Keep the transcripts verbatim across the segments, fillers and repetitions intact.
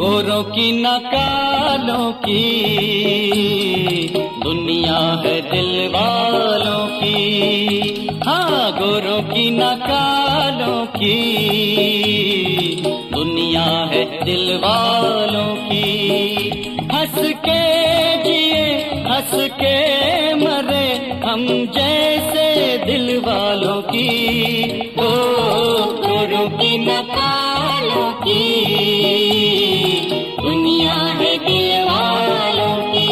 गोरों की न कालों की दुनिया है दिल वालों की। हाँ, गोरों की न कालों की दुनिया है दिल वालों की। हंस के जिए हंस के मरे हम जैसे दिल वालों की। ओ गोरों की न कालों की दुनिया है दिल वालों की।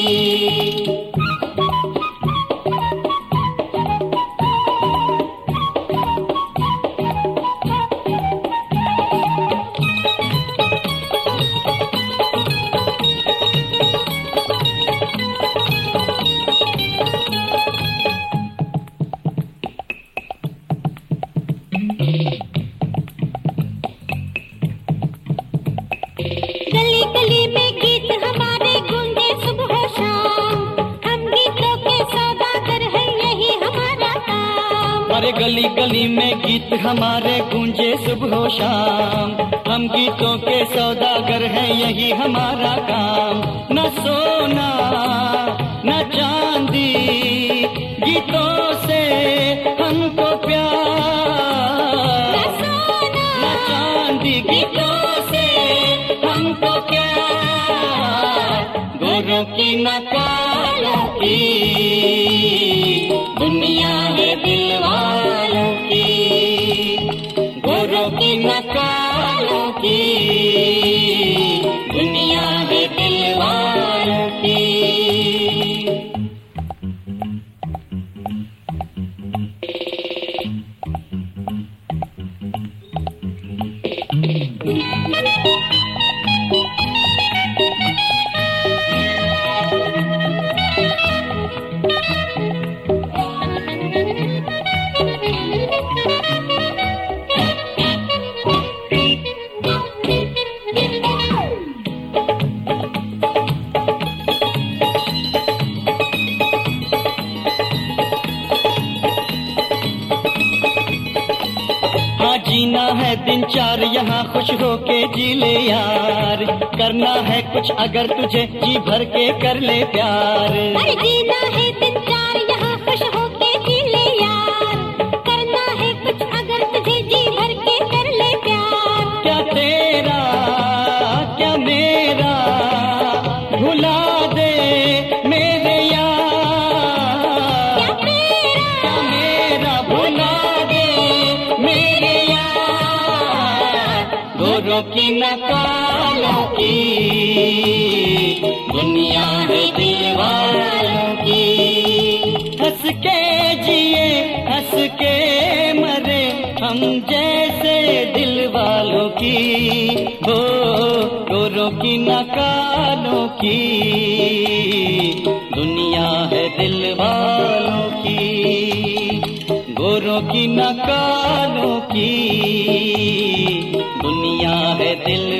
गली गली में गीत हमारे गूंजे सुबह शाम, हम गीतों के सौदागर हैं यही हमारा काम। अरे गली गली में गीत हमारे गूंजे सुबह शाम, हम गीतों के सौदागर हैं यही हमारा काम। न सोना न चांदी गीतों से हमको प्यार, न सोना न चांदी गीतों से हमको प्यार। गोरों की न कालों की दुनिया है दिल वालों की। गोरों की न कालों की दुनिया है दिल वालों की। जीना है दिन चार यहाँ खुश होके जी ले यार, करना है कुछ अगर तुझे जी भर के कर ले प्यार। अरे जीना है दिन चार यहाँ खुश होके जी ले यार, करना है कुछ अगर तुझे जी भर के कर ले प्यार। क्या तेरा क्या मेरा भुला दे मेरे यार, क्या तेरा क्या मेरा भुला दे मेरे यार। गोरों की न कालों की दुनिया है दिल वालों की। हंस के जिए हंस के मरे हम जैसे दिल वालों की। हो गोरों की न कालों की दुनिया है दिल वालों की। गोरों की न कालों की दुनिया है दिल